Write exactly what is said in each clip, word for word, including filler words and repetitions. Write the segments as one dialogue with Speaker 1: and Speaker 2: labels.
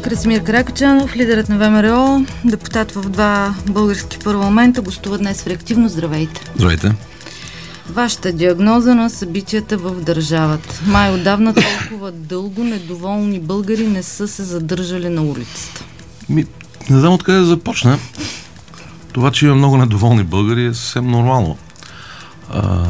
Speaker 1: Красимир Каракачанов, лидерът на ВМРО, депутат в два български парламента, гостува днес в Реактивно. Здравейте!
Speaker 2: Здравейте!
Speaker 1: Вашата диагноза на събитията в държавата. Май отдавна толкова дълго недоволни българи не са се задържали на улицата.
Speaker 2: Ми, не знам откъде да започна. Това, че има много недоволни българи, е съвсем нормално. А,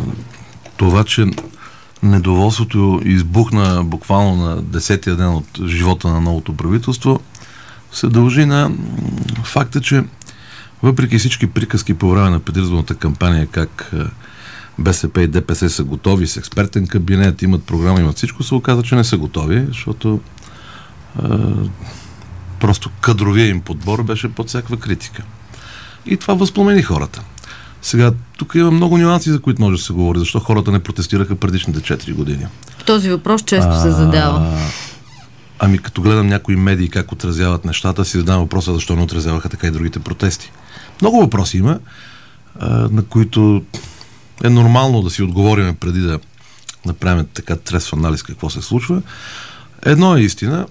Speaker 2: това, че недоволството избухна буквално на десетия ден от живота на новото правителство, се дължи на факта, че въпреки всички приказки по време на предизборната кампания, как БСП и ДПС са готови с експертен кабинет, имат програма, имат всичко, се оказа, че не са готови, защото е, просто кадровия им подбор беше под всякаква критика. И това възпламени хората. Сега, тук има много нюанси, за които може да се говори, защо хората не протестираха предишните четири години.
Speaker 1: Този въпрос често а, се задава.
Speaker 2: Ами като гледам някои медии как отразяват нещата, си задавам въпроса защо не отразяваха така и другите протести. Много въпроси има, а, на които е нормално да си отговорим преди да направим така трезв анализ какво се случва. Едно е истина,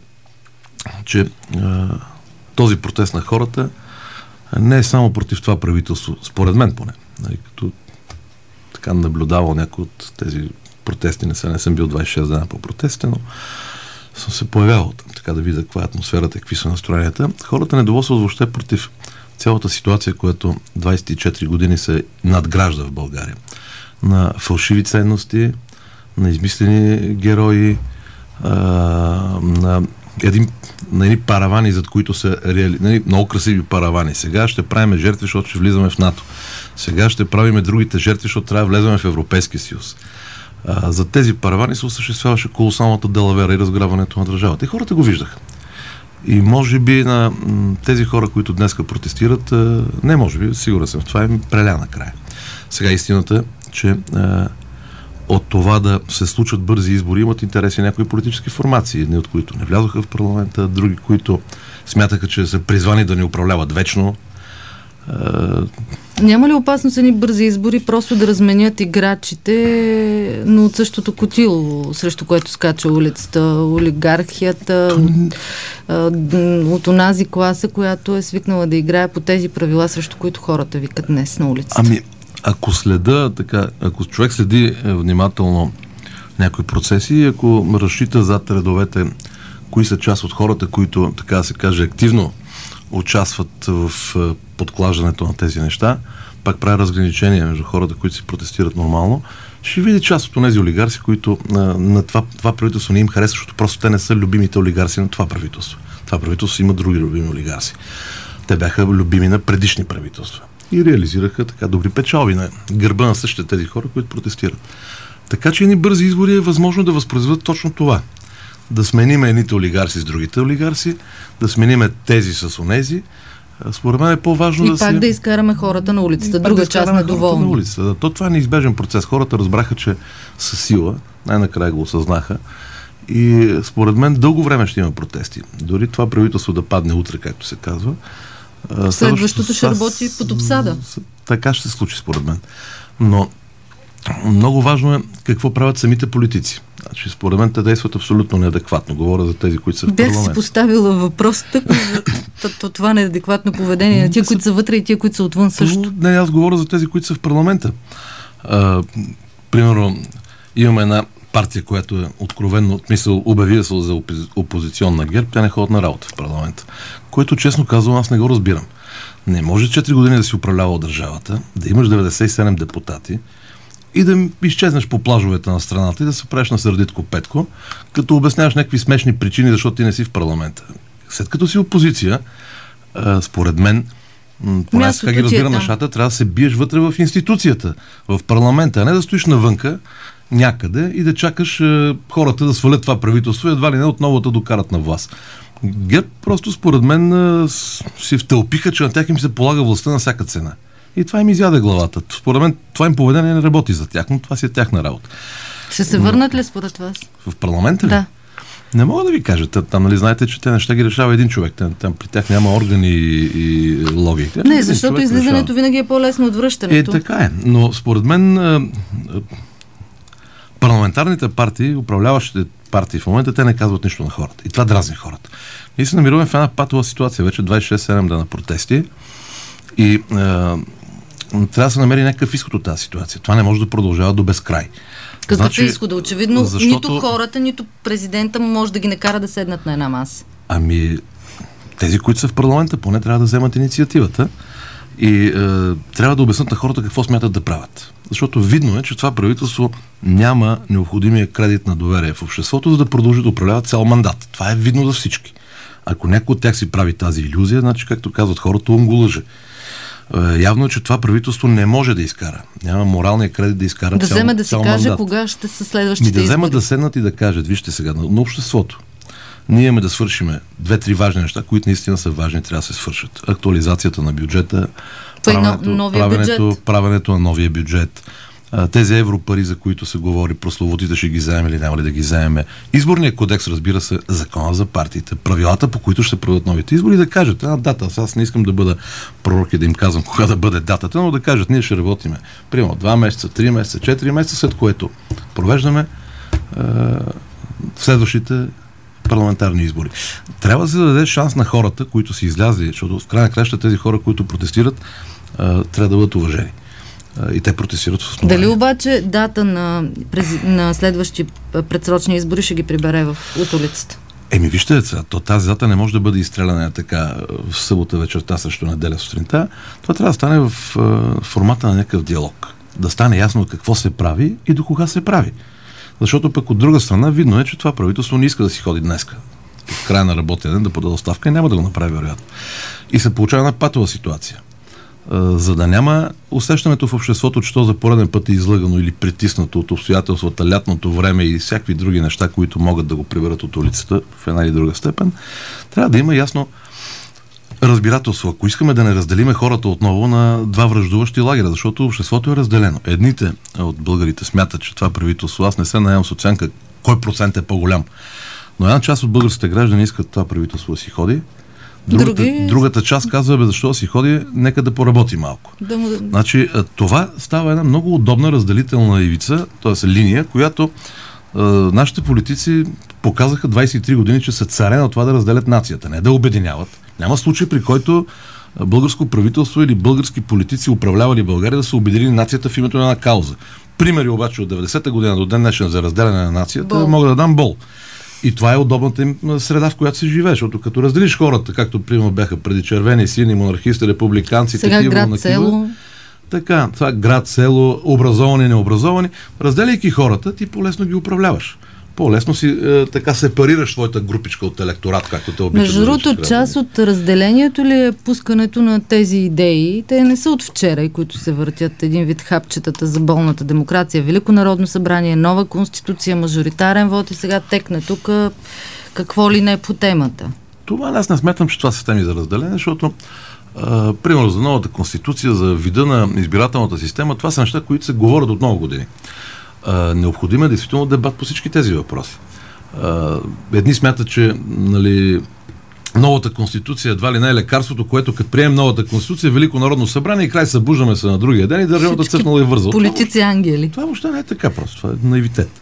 Speaker 2: че а, този протест на хората не е само против това правителство, според мен поне. Като така наблюдавал някои от тези протести, не, са, не съм бил двайсет и шест дена по протестите, но съм се появявал там, така да видя каква е атмосферата, какви са настроенията. Хората недоволстват въобще против цялата ситуация, която двайсет и четири години се надгражда в България. На фалшиви ценности, на измислени герои, а, на един, на едни паравани, зад които са реали, нали, много красиви паравани. Сега ще правим жертви, защото ще влизаме в НАТО. Сега ще правим другите жертви, защото трябва да влезем в Европейския съюз. А, за тези паравани се осъществяваше колосалната далавера и разграбването на държавата. И хората го виждаха. И може би на м, тези хора, които днеска протестират, а, не може би, сигурен съм в това, им преля накрая. Сега истината е, че а, от това да се случат бързи избори имат интереси някои политически формации, едни от които не влязоха в парламента, други, които смятаха, че са призвани да ни управляват вечно. А...
Speaker 1: Няма ли опасност едни бързи избори просто да разменят играчите, но от същото котило, срещу което скача улицата, олигархията, от, от онази класа, която е свикнала да играе по тези правила, срещу които хората викат днес на улицата?
Speaker 2: Ами, ако следа, така, ако човек следи внимателно някои процеси, ако разчита зад редовете кои са част от хората, които, така да се каже, активно участват в подклаждането на тези неща, пак прави разграничение между хората, които си протестират нормално, ще види част от тези олигарси, които на, на това, това правителство не им харесва, защото просто те не са любимите олигарси на това правителство. Това правителство има други любими олигарси. Те бяха любими на предишни правителства. И реализираха така добри печалби на гърба на същите тези хора, които протестират. Така че едни бързи избори е възможно да възпроизведат точно това. Да смениме едните олигарси с другите олигарси, да смениме тези с онези. Според мен е по-важно
Speaker 1: и
Speaker 2: да се...
Speaker 1: И пак да изкараме хората на улицата, друга
Speaker 2: да
Speaker 1: част недоволни.
Speaker 2: На улицата. Да, то това е неизбежен процес. Хората разбраха, че със сила, най-накрая го осъзнаха. И според мен дълго време ще има протести. Дори това правителство да падне утре, както се казва.
Speaker 1: Следващото ще работи под обсада.
Speaker 2: Така ще се случи, според мен. Но много важно е какво правят самите политици. Значи, според мен те действат абсолютно неадекватно. Говоря за тези, които са в парламент.
Speaker 1: Бях си поставила въпрос тъкмо за това неадекватно поведение на тия, които са вътре и тия, които са отвън също.
Speaker 2: Не, аз говоря за тези, които са в парламента. А, примерно, имаме една партия, която е откровенно, мисъл, обявила се за опозиционна ГЕРБ, тя не ходят на работа в парламента. Което, честно казвам, аз не го разбирам. Не може четири години да си управлява държавата, да имаш деветдесет и седем депутати и да изчезнеш по плажовете на страната и да се правиш на сърдитко Петко, като обясняваш някакви смешни причини, защото ти не си в парламента. След като си опозиция, според мен, поне аз как ги разбирам нещата, трябва да се биеш вътре в институцията, в парламента, а не да стоиш навънка някъде и да чакаш е, хората да свалят това правителство и едва ли не отново да докарат на власт. ГЕРБ просто според мен е, си втълпиха, че на тях им се полага властта на всяка цена. И това им изяде главата. Според мен това им поведение не работи за тях, но това си е тяхна работа.
Speaker 1: Ще се върнат ли според вас?
Speaker 2: В парламента ли?
Speaker 1: Да.
Speaker 2: Не мога да ви кажа. Там, нали, знаете, че те неща ги решава един човек. Там, там при тях няма органи и, и логика.
Speaker 1: Не, защото излизането решава. Винаги е по-лесно от връщането.
Speaker 2: Е, така е. Но според мен е, парламентарните партии, управляващите партии в момента, те не казват нищо на хората. И това дразни хората. И се намираме в една патова ситуация. Вече двайсет и шест седем дена протести и е, трябва да се намери някакъв изход от тази ситуация. Това не може да продължава до безкрай.
Speaker 1: Какъв значи, е изхода? Очевидно,
Speaker 2: защото...
Speaker 1: нито хората, нито президента може да ги накара да седнат на една маса.
Speaker 2: Ами, тези, които са в парламента, поне трябва да вземат инициативата и е, трябва да обяснат на хората какво смятат да правят. Защото видно е, че това правителство няма необходимия кредит на доверие в обществото, за да продължи да управлява цял мандат. Това е видно за всички. Ако някой от тях си прави тази илюзия, значи, както казват хората, ум го лъже. Е, явно е, че това правителство не може да изкара. Няма моралния кредит да изкара
Speaker 1: да
Speaker 2: цял,
Speaker 1: вземе да си
Speaker 2: цял
Speaker 1: каже
Speaker 2: мандат.
Speaker 1: Кога ще са следващите
Speaker 2: да вземат
Speaker 1: избори.
Speaker 2: Да седнат и да кажат, вижте сега, на, на обществото. Ние имаме да свършиме две-три важни неща, които наистина са важни, трябва да се свършат. Актуализацията на бюджета, правенето,
Speaker 1: на
Speaker 2: правенето,
Speaker 1: бюджет.
Speaker 2: правенето на новия бюджет, тези европари, за които се говори, прословутите ще ги вземем или няма ли да ги вземем. Изборният кодекс, разбира се, закона за партиите, правилата, по които ще се проведат новите избори, да кажат една дата. Аз не искам да бъда пророк и да им казвам кога да бъде датата, но да кажат, ние ще работиме. Примерно два месеца, три месеца, четири месеца, след което провеждаме е, следващите парламентарни избори. Трябва да се даде шанс на хората, които са излязли, защото в край на краща тези хора, които протестират, а, трябва да бъдат уважени. А, и те протестират в основание.
Speaker 1: Дали обаче дата на, през, на следващи предсрочни избори ще ги прибере в, от улицата?
Speaker 2: Еми, вижте, то тази дата не може да бъде изстреляна така в събота вечерта срещу неделя сутринта. Това трябва да стане в а, формата на някакъв диалог. Да стане ясно какво се прави и до кога се прави. Защото пък от друга страна видно е, че това правителство не иска да си ходи днеска в края на работен ден да подаде оставка и няма да го направи вероятно. И се получава една патова ситуация. За да няма усещането в обществото, че то за пореден път е излъгано или притиснато от обстоятелствата, лятното време и всякакви други неща, които могат да го приберат от улицата в една или друга степен, трябва да има ясно разбирателство. Ако искаме да не разделиме хората отново на два враждуващи лагера, защото обществото е разделено. Едните от българите смятат, че това правителство, аз не се наемам с оценка кой процент е по-голям, но една част от българските граждани искат това правителство да си ходи. Другата,
Speaker 1: Други... другата
Speaker 2: част казва, бе, защо да си ходи, нека да поработи малко.
Speaker 1: Да му...
Speaker 2: Значи, това става една много удобна разделителна ивица, т.е. линия, която е, нашите политици показаха двайсет и три години, че са царе на това да разделят нацията, не да обединяват. Няма случай, при който българско правителство или български политици управлявали България да са обединили нацията в името на една кауза. Примери обаче от деветдесета година до ден днешен за разделяне на нацията бол. Мога да дам бол. И това е удобната им среда, в която се живее, защото като разделиш хората, както примерно бяха преди червени, сини, монархисти, републиканци,
Speaker 1: сега
Speaker 2: такива,
Speaker 1: град,
Speaker 2: накива,
Speaker 1: село.
Speaker 2: Така, това град, село, образовани, необразовани, разделяйки хората, ти по-лесно ги управляваш. По-лесно си е, така сепарираш своята групичка от електорат, както те обичат.
Speaker 1: Между другото, част от разделението ли е пускането на тези идеи? Те не са от вчера, които се въртят един вид хапчетата за болната демокрация. Велико народно събрание, нова конституция, мажоритарен вод и сега текне тук какво ли не по темата. Това
Speaker 2: аз не смятам, че това са теми за разделение, защото а, примерно за новата конституция, за вида на избирателната система, това са неща, които се говорят от много години. Uh, необходим е действително дебат по всички тези въпроси. Uh, едни смятат, че нали, новата конституция едва ли не е лекарството, което като приемем новата конституция, Велико народно събрание и край събуждаме се на другия ден и държавата цъфнала и вързала.
Speaker 1: Политици ангели.
Speaker 2: Това въобще не е така просто. Това е наивитет.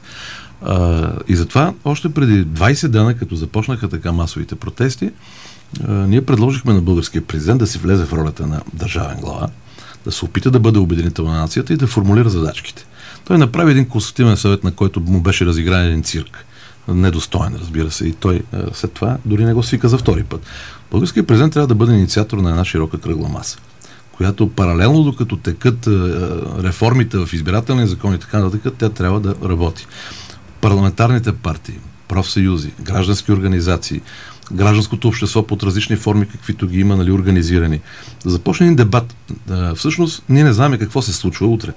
Speaker 2: Uh, и затова още преди двайсет дена, като започнаха така масовите протести, uh, ние предложихме на българския президент да си влезе в ролята на държавен глава, да се опита да бъде обединител на нацията и да формулира задачките. Той направи един консултативен съвет, на който му беше разигран един цирк. Недостоен, разбира се. И той след това дори не го свика за втори път. Българският президент трябва да бъде инициатор на една широка кръгла маса, която паралелно, докато текат реформите в избирателния закон и така нататък, тя трябва да работи. Парламентарните партии, профсъюзи, граждански организации, гражданското общество под различни форми, каквито ги има, нали, организирани. Да започне един дебат. Всъщност, ние не знаем какво се случва утре.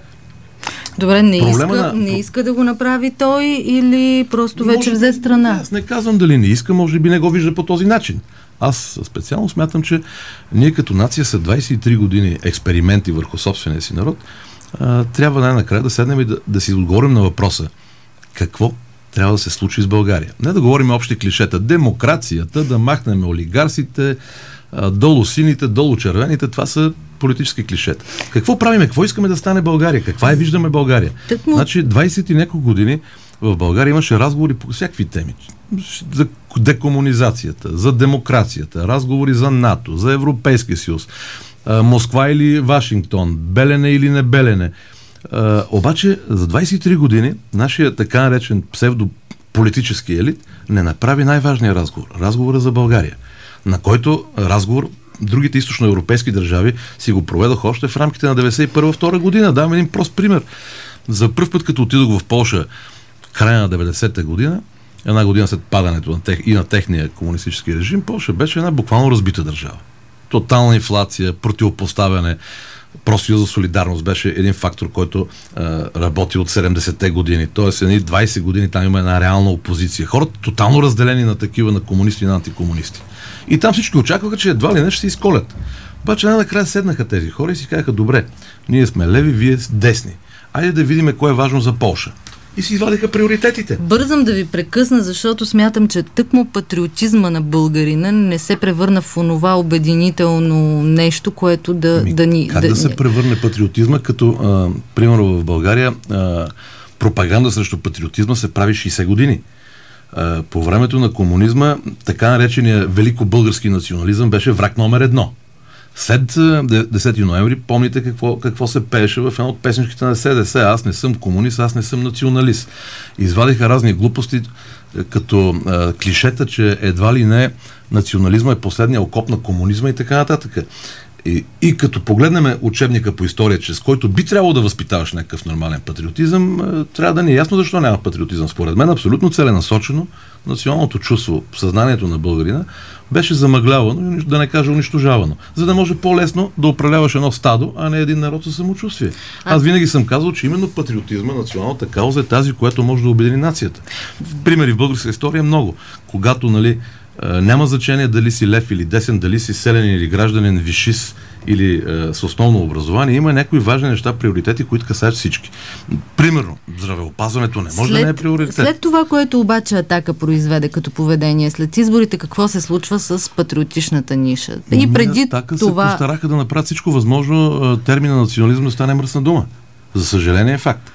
Speaker 1: Добре, не иска,
Speaker 2: на...
Speaker 1: не иска да го направи той или просто вече може, взе страна?
Speaker 2: Аз не казвам дали не иска, може би не го вижда по този начин. Аз специално смятам, че ние като нация са двайсет и три години експерименти върху собствения си народ, а, трябва най-накрая да седнем и да, да си отговорим на въпроса какво трябва да се случи с България. Не да говорим общи клишета. Демокрацията, да махнем олигарсите, долу сините, долу червените, това са политически клишета. Какво правиме? Какво искаме да стане България? Каква е виждаме България?
Speaker 1: Тъкмо...
Speaker 2: Значи двайсет и няколко години в България имаше разговори по всякакви теми. За декомунизацията, за демокрацията, разговори за НАТО, за Европейския съюз, Москва или Вашингтон, Белене или не Белене. А, обаче за двайсет и три години нашия така наречен псевдополитически елит не направи най-важния разговор. Разговора за България, на който разговор другите източноевропейски държави си го проведоха още в рамките на деветдесет и първа втора година. Давам един прост пример. За първ път, като отидох в Полша края на деветдесета година, една година след падането на тех, и на техния комунистически режим, Полша беше една буквално разбита държава. Тотална инфлация, противопоставяне. Профсъюза солидарност беше един фактор, който е, работи от седемдесетте години. Тоест, едни двайсет години там има една реална опозиция. Хората тотално разделени на такива, на комунисти и на антикомунисти. И там всички очакваха, че едва ли не ще се изколят. Обаче най-накрая седнаха тези хора и си казаха: добре, ние сме леви, вие десни. Айде да видим кое е важно за Полша. И си извадиха приоритетите.
Speaker 1: Бързам да ви прекъсна, защото смятам, че тъкмо патриотизма на българина не се превърна в онова обединително нещо, което да,
Speaker 2: Ми,
Speaker 1: да ни...
Speaker 2: Как
Speaker 1: да,
Speaker 2: да се превърне патриотизма, като а, примерно в България а, пропаганда срещу патриотизма се прави шейсет години. А, по времето на комунизма така наречения великобългарски национализъм беше враг номер едно. След десети ноември, помните какво, какво се пееше в една от песничките на СДС: аз не съм комунист, аз не съм националист. Извадиха разни глупости, като а, клишета, че едва ли не национализма е последния окоп на комунизма и така нататък. И, и като погледнем учебника по история, чрез който би трябвало да възпитаваш някакъв нормален патриотизъм, трябва да ни е ясно защо няма патриотизъм. Според мен абсолютно целенасочено националното чувство, съзнанието на българина беше замъглявано, да не кажа унищожавано, за да може по-лесно да управляваш едно стадо, а не един народ със самочувствие. Аз винаги съм казал, че именно патриотизма, националната кауза е тази, която може да обедини нацията. Примери в българска история много. Когато, нали, няма значение дали си лев или десен, дали си селен или гражданин, висшист или е, с основно образование, има някои важни неща, приоритети, които касаят всички. Примерно, здравеопазването не може след, да не е приоритет.
Speaker 1: След това, което обаче Атака произведе като поведение, след изборите, какво се случва с патриотичната ниша? И преди
Speaker 2: Атака
Speaker 1: това...
Speaker 2: се постараха да направят всичко възможно термина национализъм да стане мръсна дума. За съжаление е факт.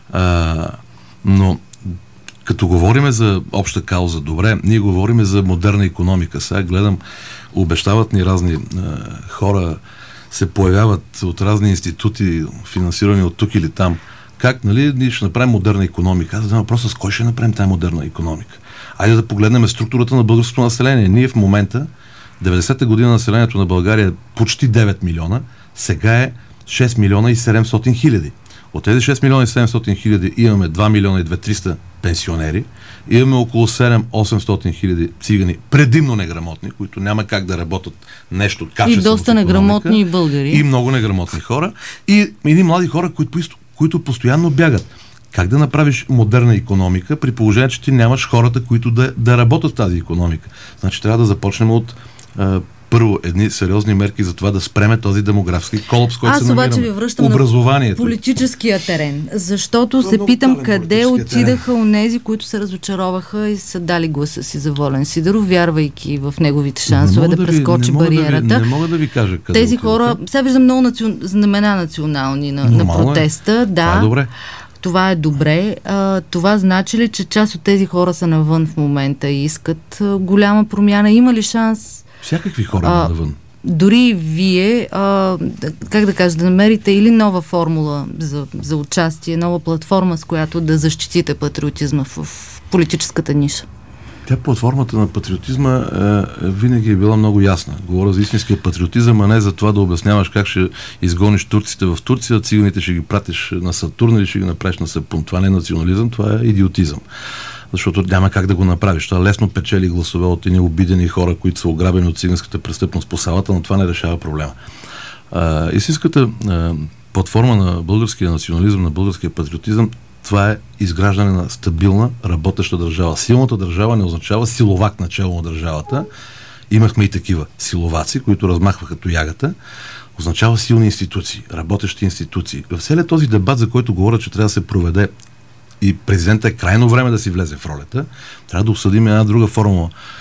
Speaker 2: А, но като говориме за обща кауза, добре, ние говориме за модерна икономика. Сега гледам, обещават ни разни е, хора, се появяват от разни институти, финансирани от тук или там. Как, нали, ние ще направим модерна икономика? Аз задам въпроса: с кой ще направим тази модерна икономика? Айде да погледнем структурата на българското население. Ние в момента, деветдесета година населението на България е почти девет милиона, сега е шест милиона и седемстотин хиляди. От тези шест милиона и седемстотин хиляди имаме два милиона и две хиляди и триста пенсионери, имаме около седем до осемстотин хиляди цигани, предимно неграмотни, които няма как да работят нещо качествено.
Speaker 1: И доста неграмотни българи.
Speaker 2: И много неграмотни хора. И едни млади хора, които, които постоянно бягат. Как да направиш модерна икономика, при положение, че ти нямаш хората, които да, да работят в тази икономика? Значи трябва да започнем от а, първо едни сериозни мерки за това да спреме този демографски колапс, който
Speaker 1: Аз
Speaker 2: се намираме.
Speaker 1: Аз обаче ви връщам
Speaker 2: образованието.
Speaker 1: На политическия терен, защото се питам къде отидаха онези, които се разочароваха и са дали гласа си за Волен Сидеров, вярвайки в неговите шансове да, да прескочи ви, не бариерата.
Speaker 2: Да ви, не мога да ви кажа къде
Speaker 1: тези
Speaker 2: отидаха.
Speaker 1: Хора, сега виждам много национ... знамена национални на, на протеста.
Speaker 2: Е.
Speaker 1: Да,
Speaker 2: това е добре.
Speaker 1: Това е добре. А, това значи ли, че част от тези хора са навън в момента и искат а, голяма промяна? Има ли шанс?
Speaker 2: Всякакви хора а, навън.
Speaker 1: Дори вие, а, как да кажа, да намерите или нова формула за, за участие, нова платформа, с която да защитите патриотизма в, в политическата ниша?
Speaker 2: Тя платформата на патриотизма е, винаги е била много ясна. Говоря за истинския патриотизъм, а не за това да обясняваш как ще изгониш турците в Турция, циганите ще ги пратиш на Сатурн или ще ги направиш на Сапун. Това не е национализъм, това е идиотизъм. Защото няма как да го направиш. Това лесно печели гласове от едни обидени хора, които са ограбени от циганската престъпност по селата, но това не решава проблема. А, истинската а, платформа на българския национализъм, на българския патриотизъм, това е изграждане на стабилна, работеща държава. Силната държава не означава силовак начало на държавата. Имахме и такива силоваци, които размахваха тоягата. Означава силни институции, работещи институции. В целия този дебат, за който говоря, че трябва да се проведе и президента е крайно време да си влезе в ролята, трябва да обсъдим една друга формула.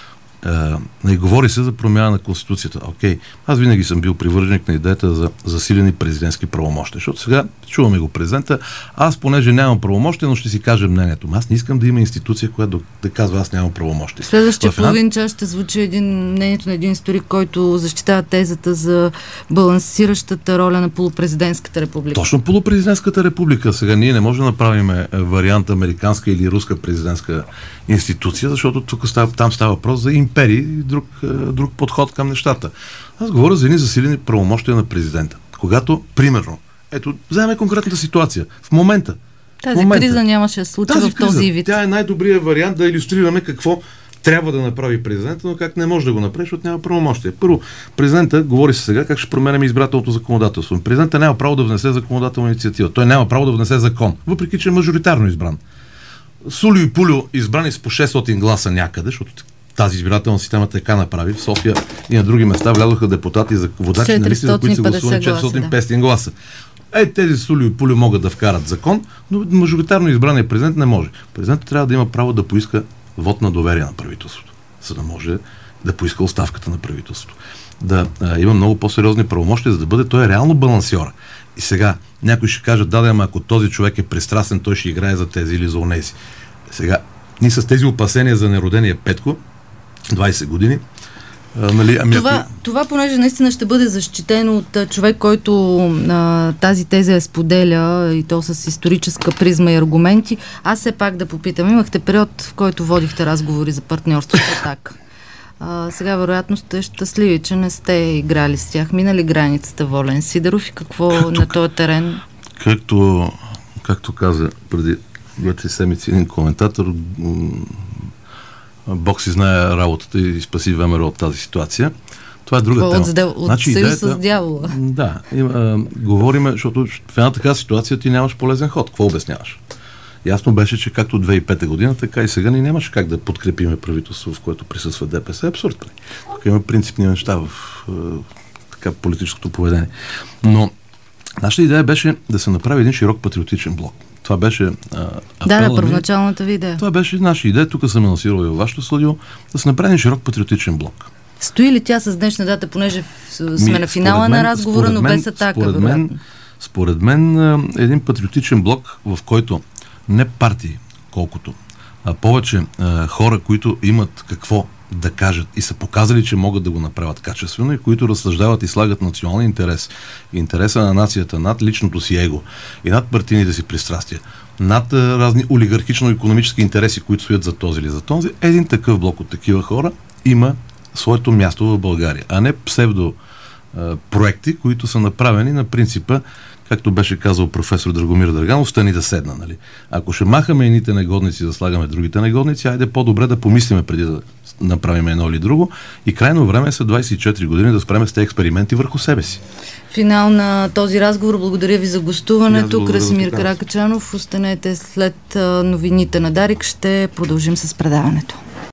Speaker 2: не говори се за промяна на Конституцията. Окей, аз винаги съм бил привърженик на идеята за засилени президентски правомощия, защото сега чуваме го президента, аз понеже нямам правомощия, но ще си кажа мнението. Аз не искам да има институция, която да казва аз нямам правомощия.
Speaker 1: Следващия половин час ще звучи един, мнението на един историк, който защитава тезата за балансиращата роля на полупрезидентската република.
Speaker 2: Точно полупрезидентската република. Сега ние не можем да направим вариант американска или руска президентска институция, защото тук става, там става въпрос за империи и друг, друг подход към нещата. Аз говоря за едни засилени правомощия на президента. Когато, примерно, ето, вземем конкретната ситуация. В момента.
Speaker 1: Тази
Speaker 2: в момента,
Speaker 1: криза нямаше да случи в този вид.
Speaker 2: Тя е най-добрият вариант да илюстрираме какво трябва да направи президента, но как не може да го направи, защото няма правомощия. Първо, президента говори се сега как ще променяме избирателното законодателство. Президента няма право да внесе законодателна инициатива. Той няма право да внесе закон, въпреки че е мажоритарно избран. Сулю и Пулю избрани с по шестстотин гласа някъде, защото тази избирателна система така направи. В София и на други места влязоха депутати за водачи на листи, за които са гласувани четиристотин до петстотин гласа. Е, тези Сулю и Пулю могат да вкарат закон, но мажоритарно избраният президент не може. Президентът трябва да има право да поиска вод на доверие на правителството, за да може да поиска оставката на правителството. Да а, има много по-сериозни правомощия, за да бъде той реално балансьора. И сега някой ще каже, да, да, ама ако този човек е пристрастен, той ще играе за тези или за онези. Сега, ние с тези опасения за неродения Петко, двайсет години, а, нали, ами
Speaker 1: това,
Speaker 2: ако...
Speaker 1: това, понеже наистина ще бъде защитено от а, човек, който а, тази теза я споделя и то с историческа призма и аргументи, аз все пак да попитам, имахте период, в който водихте разговори за партньорство с Атака. А, сега вероятно сте щастливи, че не сте играли с тях. Минали границата Волен Сидеров и какво както, на този терен?
Speaker 2: Както, както каза преди две-три седмици един коментатор, Бог си знае работата и спаси ВМРО от тази ситуация. Това е друга
Speaker 1: от,
Speaker 2: тема.
Speaker 1: От, от значи, съюз идеята, с дявола.
Speaker 2: Да, има, а, говориме, защото в една така ситуация ти нямаш полезен ход. Какво обясняваш? Ясно беше, че както две хиляди и пета година, така и сега ни нямаше как да подкрепиме правителство, в което присъства ДПС. Абсурд. Тук има принципни неща в е, така, политическото поведение. Но нашата идея беше да се направи един широк патриотичен блок. Това беше а,
Speaker 1: да, да, първоначалната ви идея.
Speaker 2: Това беше наша идея. Тук съм анонсирал и във вашето студио да се направи един широк патриотичен блок.
Speaker 1: Стои ли тя с днешна дата, понеже сме Ми, на финала мен, на разговора, но без Атака,
Speaker 2: според мен, според мен един патриотичен блок, в който не партии, колкото, а повече а, хора, които имат какво да кажат и са показали, че могат да го направят качествено и които разсъждават и слагат националния интерес, интереса на нацията над личното си его и над партийните си пристрастия, над а, разни олигархично-икономически интереси, които стоят за този или за този, един такъв блок от такива хора има своето място в България, а не псевдо а, проекти, които са направени на принципа, както беше казал професор Драгомир Драганов, стани да седна, нали? Ако ще махаме едните негодници, да слагаме другите негодници, айде по-добре да помислиме преди да направим едно или друго. И крайно време са двайсет и четири години да спреме с тези експерименти върху себе си.
Speaker 1: Финал на този разговор. Благодаря ви за гостуването. Красимир Каракачанов. Останете след новините на Дарик. Ще продължим с предаването.